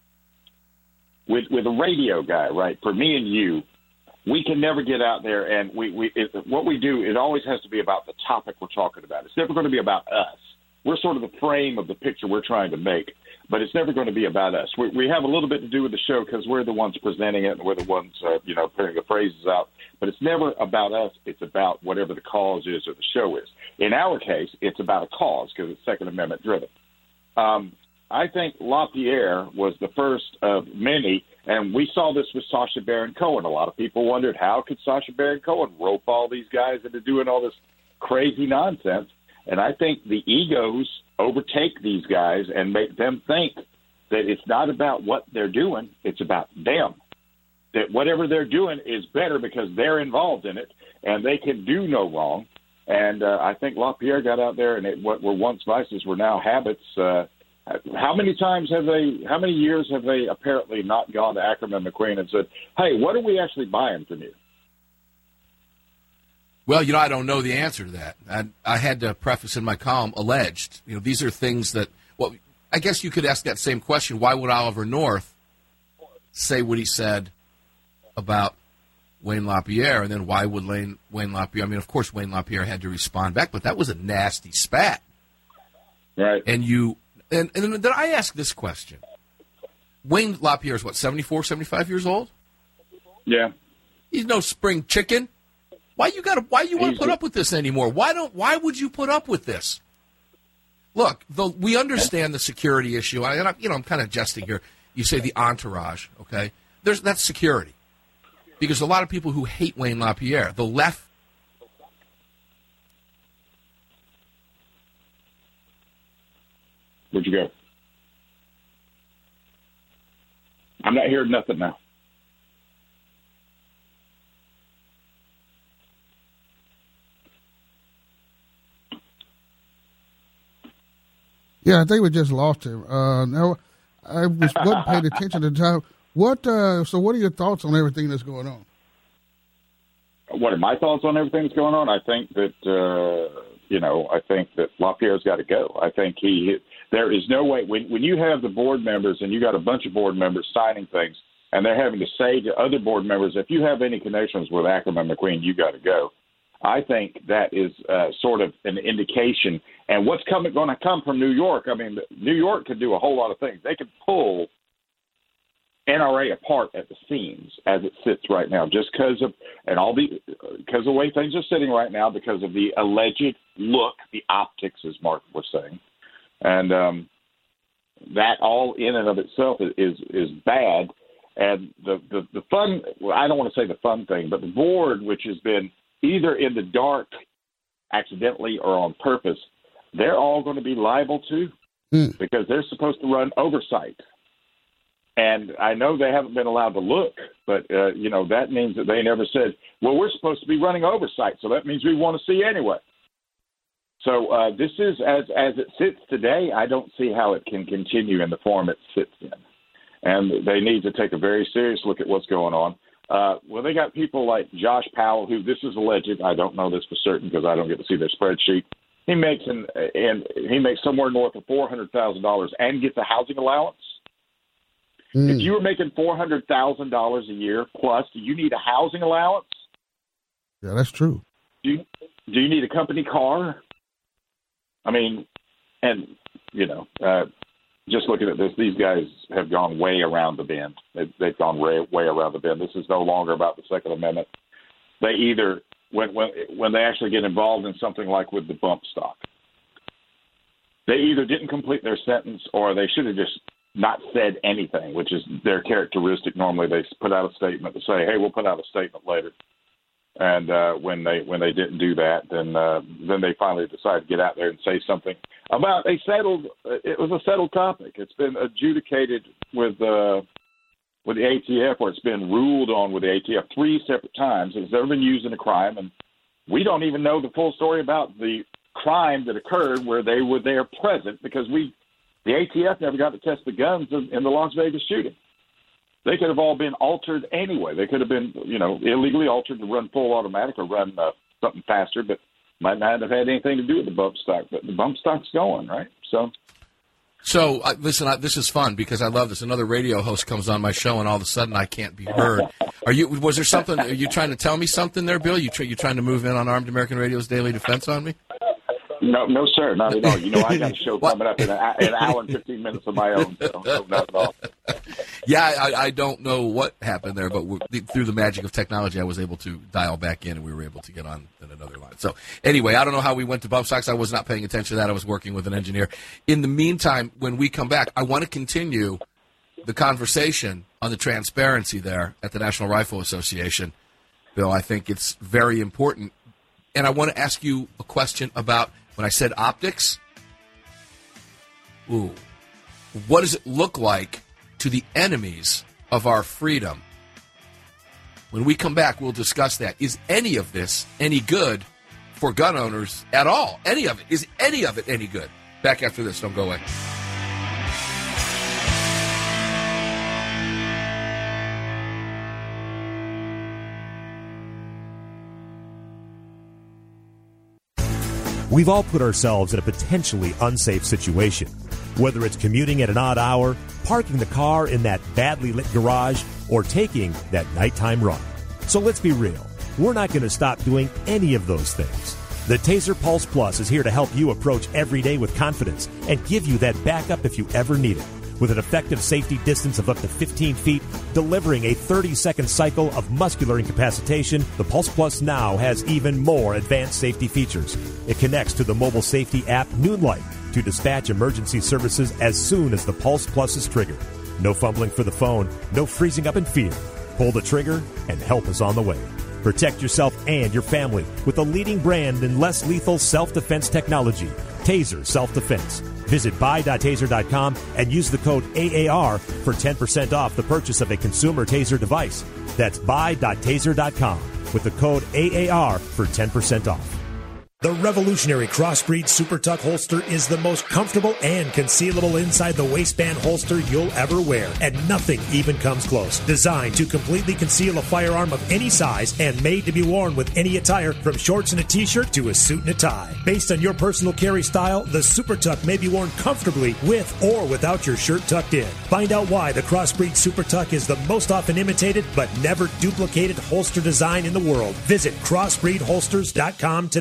with with a radio guy, right? For me and you, we can never get out there and we, we it, what we do, it always has to be about the topic we're talking about. It's never going to be about us. We're sort of the frame of the picture we're trying to make, but it's never going to be about us. We, we have a little bit to do with the show because we're the ones presenting it and we're the ones, uh, you know, putting the phrases out. But it's never about us. It's about whatever the cause is or the show is. In our case, it's about a cause because it's Second Amendment driven. Um, I think LaPierre was the first of many, and we saw this with Sacha Baron Cohen. A lot of people wondered, how could Sacha Baron Cohen rope all these guys into doing all this crazy nonsense? And I think the egos overtake these guys and make them think that it's not about what they're doing, it's about them. That whatever they're doing is better because they're involved in it, and they can do no wrong. And uh, I think LaPierre got out there, and it, what were once vices were now habits. Uh, how many times have they, how many years have they apparently not gone to Ackerman McQueen and said, hey, what are we actually buying from you? Well, you know, I don't know the answer to that. I, I had to preface in my column, alleged. You know, these are things that, well, I guess you could ask that same question. Why would Oliver North say what he said about Wayne LaPierre? And then why would Lane, Wayne LaPierre? I mean, of course, Wayne LaPierre had to respond back, but that was a nasty spat. Right. And you, and, and then I ask this question. Wayne LaPierre is what, seventy-four, seventy-five years old? Yeah. He's no spring chicken. Why you got to? Why you want to put up with this anymore? Why don't? Why would you put up with this? Look, the, we understand the security issue. I, and I, you know, I'm kind of jesting here. You say the entourage, okay? There's that's security, because a lot of people who hate Wayne LaPierre, the left. Where'd you go? I'm not hearing nothing now. Yeah, I think we just lost him. Uh, no, I was wasn't paying attention at the time. What? Uh, so, what are your thoughts on everything that's going on? What are my thoughts on everything that's going on? I think that uh, you know, I think that LaPierre's got to go. I think he. There is no way when when you have the board members and you got a bunch of board members signing things, and they're having to say to other board members, if you have any connections with Ackerman McQueen, you got to go. I think that is uh, sort of an indication. And what's coming going to come from New York? I mean, New York could do a whole lot of things. They could pull N R A apart at the seams as it sits right now, just because of and all the because of the way things are sitting right now, because of the alleged look, the optics, as Mark was saying, and um, that all in and of itself is is, is bad. And the, the the fun, well, I don't want to say the fun thing, but the board, which has been either in the dark, accidentally, or on purpose, they're all going to be liable too, mm. because they're supposed to run oversight. And I know they haven't been allowed to look, but, uh, you know, that means that they never said, well, we're supposed to be running oversight, so that means we want to see anyway. So uh, this is, as as it sits today, I don't see how it can continue in the form it sits in. And they need to take a very serious look at what's going on. Uh, well, they got people like Josh Powell, who this is alleged. I don't know this for certain because I don't get to see their spreadsheet. He makes an, and he makes somewhere north of four hundred thousand dollars and gets a housing allowance. Mm. If you were making four hundred thousand dollars a year plus, do you need a housing allowance? Yeah, that's true. Do you, do you need a company car? I mean, and, you know, uh, just looking at this, these guys have gone way around the bend. They've, they've gone way, way around the bend. This is no longer about the Second Amendment. They either, when, when, when they actually get involved in something like with the bump stock, they either didn't complete their sentence or they should have just not said anything, which is their characteristic. Normally they put out a statement to say, hey, we'll put out a statement later. And uh, when they when they didn't do that, then uh, then they finally decided to get out there and say something about a settled. It was a settled topic. It's been adjudicated with uh, with the A T F, or it's been ruled on with the A T F three separate times. It's never been used in a crime, and we don't even know the full story about the crime that occurred where they were there present, because we the A T F never got to test the guns in, in the Las Vegas shooting. They could have all been altered anyway. They could have been, you know, illegally altered to run full automatic or run uh, something faster, but might not have had anything to do with the bump stock. But the bump stock's going, right? So, so uh, listen, I, this is fun because I love this. Another radio host comes on my show, and all of a sudden I can't be heard. Are you? Was there something? Are you trying to tell me something there, Bill? You try, you trying to move in on Armed American Radio's Daily Defense on me? No, no, sir, not at all. You know, I got a show coming up in an, an hour and fifteen minutes of my own, so no, not at all. Yeah, I, I don't know what happened there, but we're, through the magic of technology, I was able to dial back in, and we were able to get on in another line. So anyway, I don't know how we went to bump stocks. I was not paying attention to that. I was working with an engineer. In the meantime, when we come back, I want to continue the conversation on the transparency there at the National Rifle Association. Bill, I think it's very important. And I want to ask you a question about when I said optics. Ooh, what does it look like to the enemies of our freedom? When we come back, we'll discuss that. Is any of this any good for gun owners at all? Any of it? Is any of it any good? Back after this. Don't go away. We've all put ourselves in a potentially unsafe situation, whether it's commuting at an odd hour, parking the car in that badly lit garage, or taking that nighttime run. So let's be real. We're not going to stop doing any of those things. The Taser Pulse Plus is here to help you approach every day with confidence and give you that backup if you ever need it. With an effective safety distance of up to fifteen feet, delivering a thirty-second cycle of muscular incapacitation, the Pulse Plus now has even more advanced safety features. It connects to the mobile safety app Noonlight to dispatch emergency services as soon as the Pulse Plus is triggered. No fumbling for the phone, no freezing up in fear. Pull the trigger and help is on the way. Protect yourself and your family with a leading brand in less lethal self-defense technology, Taser Self-Defense. Visit buy dot taser dot com and use the code A A R for ten percent off the purchase of a consumer Taser device. That's buy dot taser dot com with the code A A R for ten percent off. The revolutionary Crossbreed Super Tuck holster is the most comfortable and concealable inside the waistband holster you'll ever wear, and nothing even comes close. Designed to completely conceal a firearm of any size and made to be worn with any attire, from shorts and a t-shirt to a suit and a tie. Based on your personal carry style, the Super Tuck may be worn comfortably with or without your shirt tucked in. Find out why the Crossbreed Super Tuck is the most often imitated but never duplicated holster design in the world. Visit crossbreed holsters dot com today.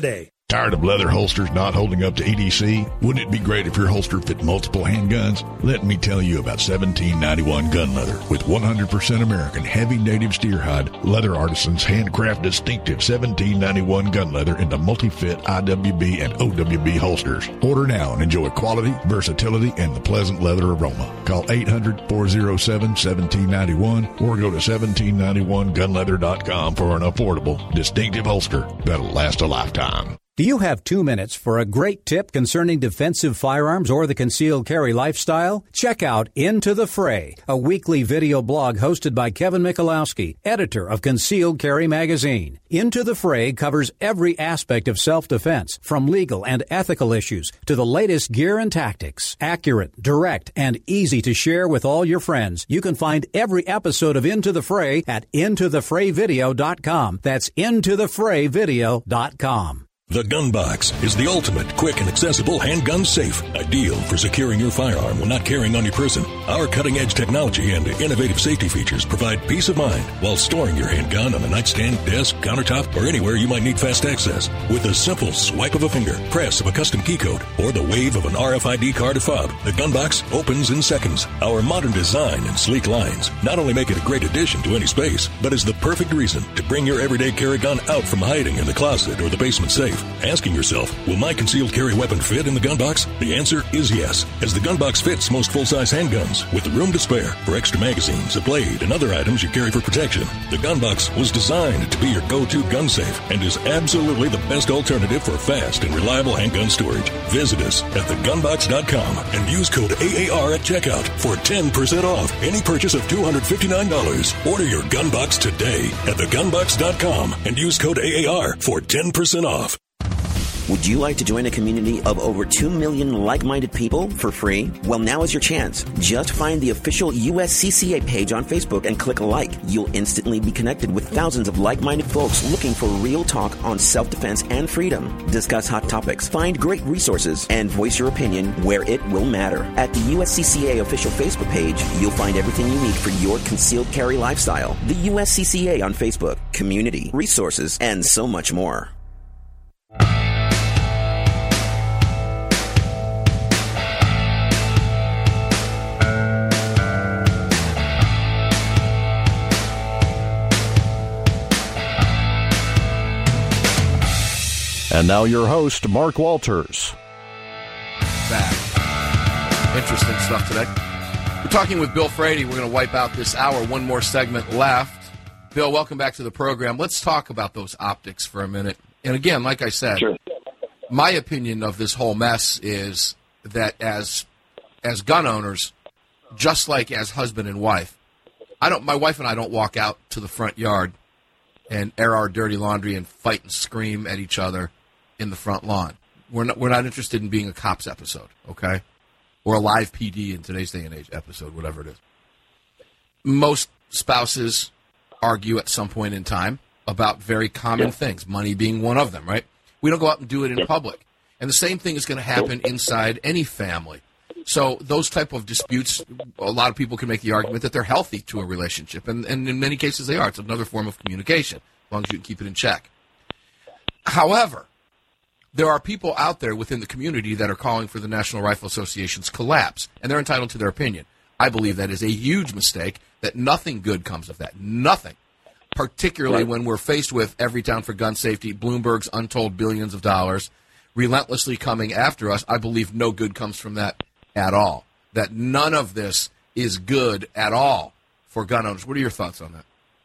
Tired of leather holsters not holding up to E D C? Wouldn't it be great if your holster fit multiple handguns? Let me tell you about seventeen ninety-one Gun Leather. With one hundred percent American heavy native steer hide, Leather Artisans handcraft distinctive seventeen ninety-one Gun Leather into multi-fit I W B and O W B holsters. Order now and enjoy quality, versatility, and the pleasant leather aroma. Call eight hundred, four oh seven, one seven nine one or go to seventeen ninety-one gun leather dot com for an affordable, distinctive holster that'll last a lifetime. Do you have two minutes for a great tip concerning defensive firearms or the concealed carry lifestyle? Check out Into the Fray, a weekly video blog hosted by Kevin Michalowski, editor of Concealed Carry Magazine. Into the Fray covers every aspect of self-defense, from legal and ethical issues to the latest gear and tactics. Accurate, direct, and easy to share with all your friends. You can find every episode of Into the Fray at into the fray video dot com. That's into the fray video dot com. The Gun Box is the ultimate, quick, and accessible handgun safe, ideal for securing your firearm when not carrying on your person. Our cutting-edge technology and innovative safety features provide peace of mind while storing your handgun on a nightstand, desk, countertop, or anywhere you might need fast access. With a simple swipe of a finger, press of a custom key code, or the wave of an R F I D card or fob, the Gun Box opens in seconds. Our modern design and sleek lines not only make it a great addition to any space, but is the perfect reason to bring your everyday carry gun out from hiding in the closet or the basement safe. Asking yourself, will my concealed carry weapon fit in the gun box? The answer is yes, as the gun box fits most full-size handguns with room to spare for extra magazines, a blade, and other items you carry for protection. The gun box was designed to be your go-to gun safe and is absolutely the best alternative for fast and reliable handgun storage. Visit us at the gun box dot com and use code A A R at checkout for ten percent off any purchase of two hundred fifty-nine dollars. Order your gun box today at the gun box dot com and use code A A R for ten percent off. Would you like to join a community of over two million like-minded people for free? Well, now is your chance. Just find the official U S C C A page on Facebook and click like. You'll instantly be connected with thousands of like-minded folks looking for real talk on self-defense and freedom. Discuss hot topics, find great resources, and voice your opinion where it will matter. At the U S C C A official Facebook page, you'll find everything you need for your concealed carry lifestyle. The U S C C A on Facebook, community, resources, and so much more. And now your host, Mark Walters. Back. Interesting stuff today. We're talking with Bill Frady. We're going to wipe out this hour. One more segment left. Bill, welcome back to the program. Let's talk about those optics for a minute. And again, like I said, sure. My opinion of this whole mess is that as as gun owners, just like as husband and wife, I don't. My wife and I don't walk out to the front yard and air our dirty laundry and fight and scream at each other in the front lawn. We're not we're not interested in being a cops episode, okay? Or a live P D in today's day and age episode, whatever it is. Most spouses argue at some point in time about very common yeah. things, money being one of them, right? We don't go out and do it in yeah. public. And the same thing is going to happen inside any family. So those type of disputes, a lot of people can make the argument that they're healthy to a relationship. And, and in many cases they are. It's another form of communication, as long as you can keep it in check. However, there are people out there within the community that are calling for the National Rifle Association's collapse, and they're entitled to their opinion. I believe that is a huge mistake, that nothing good comes of that. Nothing. Particularly right. when we're faced with Everytown for Gun Safety, Bloomberg's untold billions of dollars, relentlessly coming after us. I believe no good comes from that at all. That none of this is good at all for gun owners. What are your thoughts on that?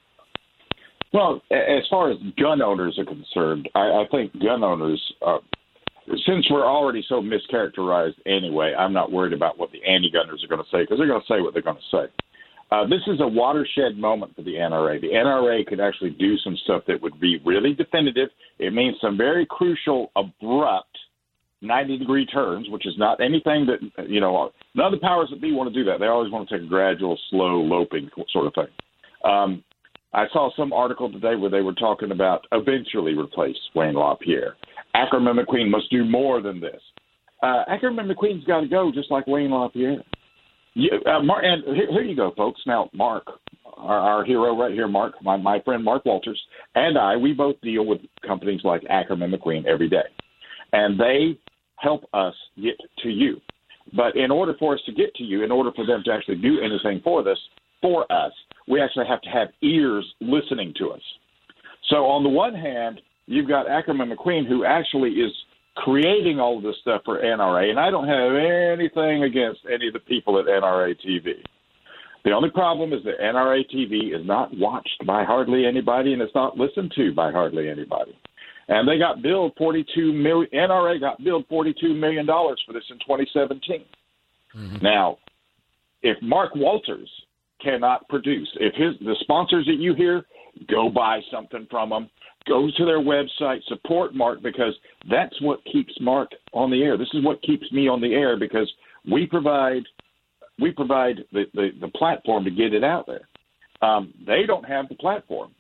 Well, as far as gun owners are concerned, I, I think gun owners, uh, since we're already so mischaracterized anyway, I'm not worried about what the anti-gunners are going to say, because they're going to say what they're going to say. Uh, this is a watershed moment for the N R A. The N R A could actually do some stuff that would be really definitive. It means some very crucial, abrupt ninety-degree turns, which is not anything that, you know, none of the powers that be want to do that. They always want to take a gradual, slow, loping sort of thing. Um, I saw some article today where they were talking about eventually replace Wayne LaPierre. Ackerman McQueen must do more than this. Uh, Ackerman McQueen's got to go just like Wayne LaPierre. Yeah, uh, Mark, and here, here you go, folks. Now, Mark, our, our hero right here, Mark, my, my friend Mark Walters, and I, we both deal with companies like Ackerman McQueen every day. and they help us get to you. But in order for us to get to you, in order for them to actually do anything for this, for us, we actually have to have ears listening to us. So on the one hand, you've got Ackerman McQueen, who actually is creating all of this stuff for N R A, and I don't have anything against any of the people at N R A T V. The only problem is that N R A T V is not watched by hardly anybody, and it's not listened to by hardly anybody. And they got billed forty-two million. N R A got billed forty-two million dollars for this in twenty seventeen. Mm-hmm. Now, if Mark Walters cannot produce, if his the sponsors that you hear, go buy something from them, go to their website, support Mark, because that's what keeps Mark on the air. This is what keeps me on the air, because we provide we provide the, the, the platform to get it out there. Um, they don't have the platform.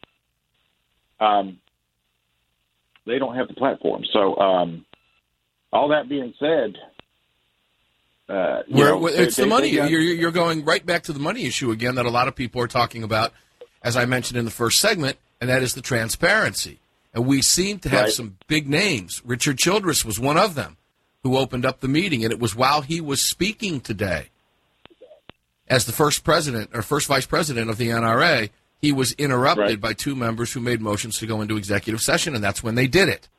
Um, they don't have the platform. So um, all that being said, uh, you Where, know, it's they, the money. they got, you're, you're going right back to the money issue again that a lot of people are talking about, as I mentioned in the first segment, and that is the transparency. And we seem to have right. some big names. Richard Childress was one of them who opened up the meeting, and it was while he was speaking today as the first president or first vice president of the N R A. He was interrupted right. by two members who made motions to go into executive session, and that's when they did it.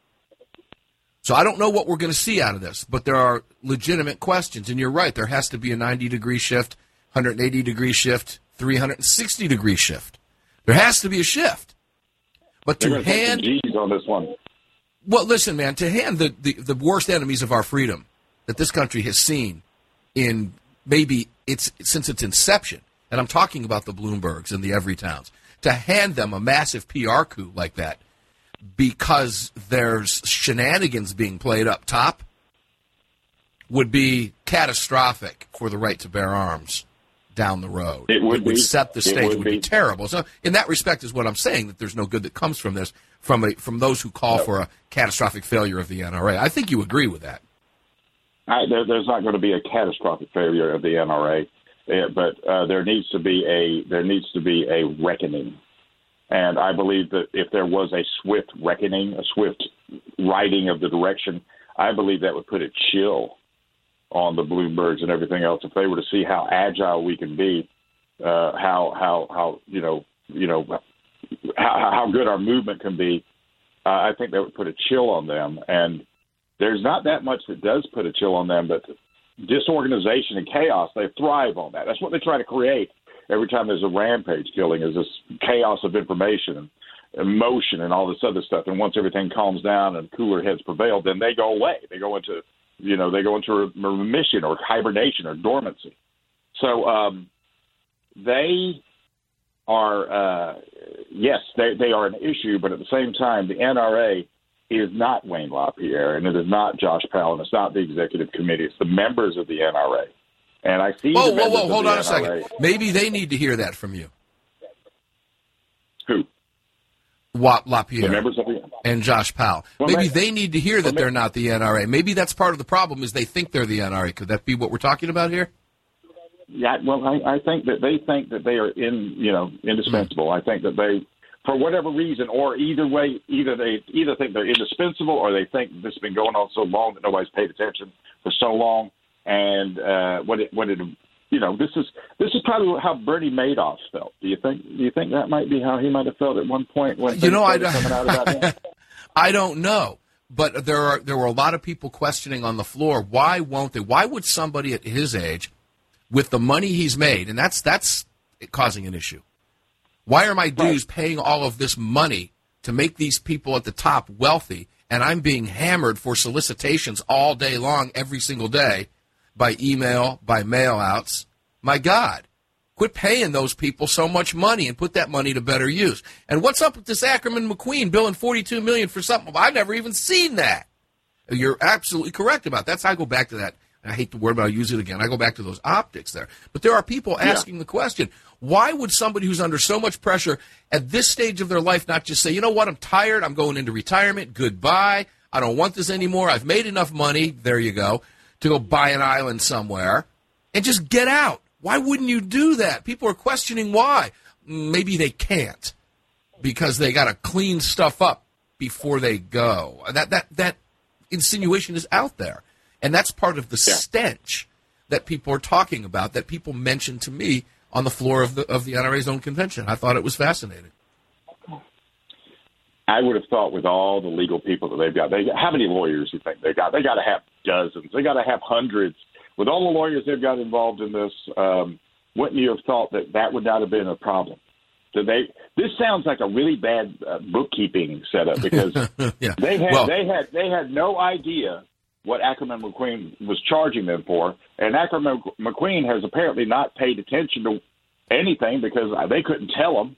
So I don't know what we're going to see out of this, but there are legitimate questions. And you're right, there has to be a ninety-degree shift, one hundred eighty-degree shift, three hundred sixty-degree shift. There has to be a shift. But to They're hand G's on this one. Well, listen, man, to hand the, the, the worst enemies of our freedom that this country has seen in maybe it's since its inception, and I'm talking about the Bloombergs and the Everytowns, to hand them a massive P R coup like that because there's shenanigans being played up top would be catastrophic for the right to bear arms down the road. It would, it would be. set the It stage. It would would be. be. terrible. So in that respect is what I'm saying, that there's no good that comes from this, from a, from those who call No. for a catastrophic failure of the N R A. I think you agree with that. I, there, there's not going to be a catastrophic failure of the N R A, uh, but uh, there needs to be a there needs to be a reckoning, and I believe that if there was a swift reckoning, a swift righting of the direction, I believe that would put a chill on the Bloombergs and everything else. If they were to see how agile we can be, uh, how how how you know you know how, how good our movement can be, uh, I think that would put a chill on them. And there's not that much that does put a chill on them, but disorganization and chaos, they thrive on that. That's what they try to create every time there's a rampage killing, is this chaos of information and emotion and all this other stuff. And once everything calms down and cooler heads prevail, then they go away. They go into, you know, they go into remission or hibernation or dormancy. So um, they are, uh, yes, they, they are an issue, but at the same time, the N R A is not Wayne LaPierre, and it is not Josh Powell, and it's not the executive committee. It's the members of the N R A. And I see Whoa, the whoa, members whoa, of hold the on a N R A. second. Maybe they need to hear that from you. Who? Wa- LaPierre. The members of the and Josh Powell. Well, maybe maybe- they need to hear that well, they're not the N R A. Maybe that's part of the problem, is they think they're the N R A. Could that be what we're talking about here? Yeah, well, I, I think that they think that they are in, you know, indispensable. Mm. I think that they, for whatever reason, or either way, either they either think they're indispensable, or they think this has been going on so long that nobody's paid attention for so long. And uh, when it, when it, you know, this is this is probably how Bernie Madoff felt. Do you think? Do you think that might be how he might have felt at one point when you know, I things started coming out about him? I don't know. But there are there were a lot of people questioning on the floor, why won't they? Why would somebody at his age, with the money he's made, and that's that's causing an issue. Why are my dues paying all of this money to make these people at the top wealthy, and I'm being hammered for solicitations all day long, every single day, by email, by mail-outs? My God, quit paying those people so much money and put that money to better use. And what's up with this Ackerman McQueen billing forty-two million dollars for something? I've never even seen that. You're absolutely correct about that. That's, I go back to that. I hate the word, but I'll use it again. I go back to those optics there. But there are people asking yeah. the question, why would somebody who's under so much pressure at this stage of their life not just say, you know what, I'm tired, I'm going into retirement, goodbye, I don't want this anymore, I've made enough money, there you go, to go buy an island somewhere, and just get out? Why wouldn't you do that? People are questioning why. Maybe they can't, because they got to clean stuff up before they go. That that that insinuation is out there. And that's part of the yeah. stench that people are talking about, that people mentioned to me on the floor of the of the N R A's own convention. I thought it was fascinating. I would have thought with all the legal people that they've got, they how many lawyers do you think they got? They got to have dozens. They got to have hundreds. With all the lawyers they've got involved in this, um, wouldn't you have thought that that would not have been a problem? So they this sounds like a really bad uh, bookkeeping setup because yeah. they had well, they had they had no idea what Ackerman McQueen was charging them for, and Ackerman McQueen has apparently not paid attention to anything because they couldn't tell him.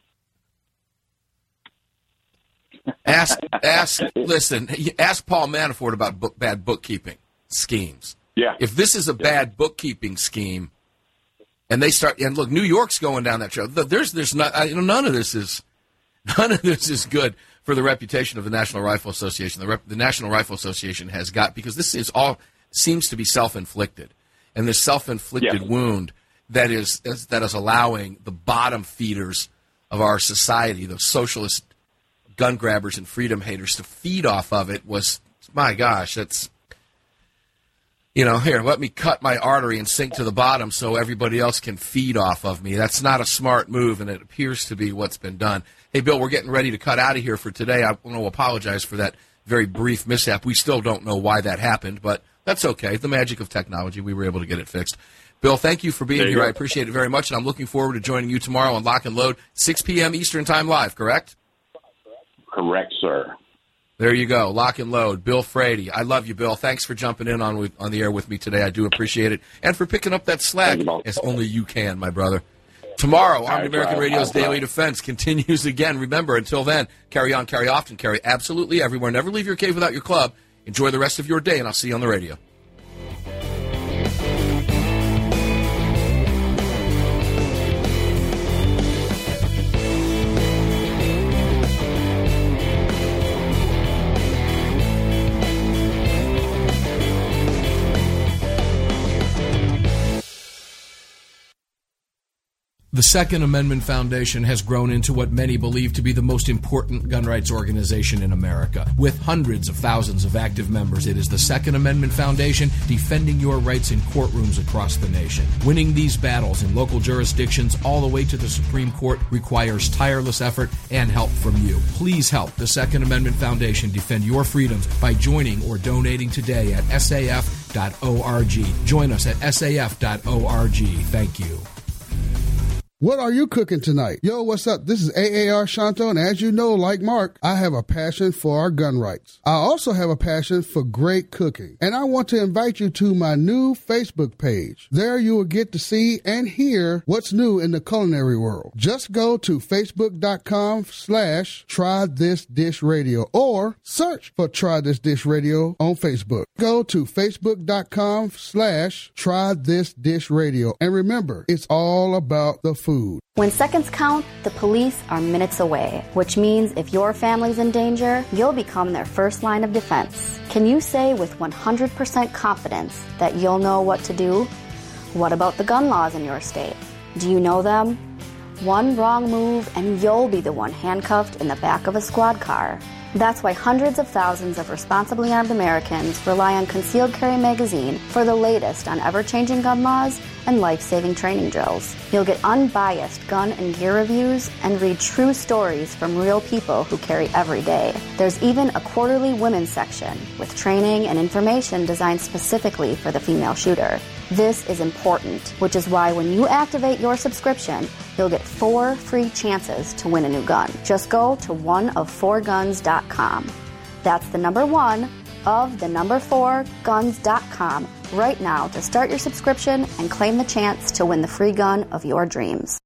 Ask, ask, listen, ask Paul Manafort about book, bad bookkeeping schemes. Yeah. If this is a bad bookkeeping scheme, and they start, and look, New York's going down that trail. There's, there's not, I, none of this is, none of this is good for the reputation of the National Rifle Association. The, rep, the National Rifle Association has got, because this is all seems to be self-inflicted, and this self-inflicted yeah. wound that is, is that is allowing the bottom feeders of our society, the socialist gun grabbers and freedom haters, to feed off of it was, my gosh, that's, you know, here, let me cut my artery and sink to the bottom so everybody else can feed off of me. That's not a smart move, and it appears to be what's been done. Hey, Bill, we're getting ready to cut out of here for today. I want to apologize for that very brief mishap. We still don't know why that happened, but that's okay. The magic of technology, we were able to get it fixed. Bill, thank you for being here. Go. I appreciate it very much, and I'm looking forward to joining you tomorrow on Lock and Load, six p.m. Eastern Time live, correct? Correct, sir. There you go. Lock and Load. Bill Frady. I love you, Bill. Thanks for jumping in on with, on the air with me today. I do appreciate it. And for picking up that slack as only you can, my brother. Tomorrow, Armed American Radio's Daily Defense continues again. Remember, until then, carry on, carry often, carry absolutely everywhere. Never leave your cave without your club. Enjoy the rest of your day, and I'll see you on the radio. The Second Amendment Foundation has grown into what many believe to be the most important gun rights organization in America. With hundreds of thousands of active members, it is the Second Amendment Foundation defending your rights in courtrooms across the nation. Winning these battles in local jurisdictions all the way to the Supreme Court requires tireless effort and help from you. Please help the Second Amendment Foundation defend your freedoms by joining or donating today at S A F dot org. Join us at S A F dot org. Thank you. What are you cooking tonight? Yo, what's up? This is A A R Shanto, and as you know, like Mark, I have a passion for our gun rights. I also have a passion for great cooking, and I want to invite you to my new Facebook page. There you will get to see and hear what's new in the culinary world. Just go to facebook.com slash try this dish radio or search for Try This Dish Radio on Facebook. Go to facebook.com slash try this dish radio. And remember, it's all about the food. When seconds count, the police are minutes away, which means if your family's in danger, you'll become their first line of defense. Can you say with one hundred percent confidence that you'll know what to do? What about the gun laws in your state? Do you know them? One wrong move and you'll be the one handcuffed in the back of a squad car. That's why hundreds of thousands of responsibly armed Americans rely on Concealed Carry Magazine for the latest on ever-changing gun laws and life-saving training drills. You'll get unbiased gun and gear reviews and read true stories from real people who carry every day. There's even a quarterly women's section with training and information designed specifically for the female shooter. This is important, which is why when you activate your subscription, you'll get four free chances to win a new gun. Just go to one of four guns dot com. That's the number one of the number four guns dot com right now to start your subscription and claim the chance to win the free gun of your dreams.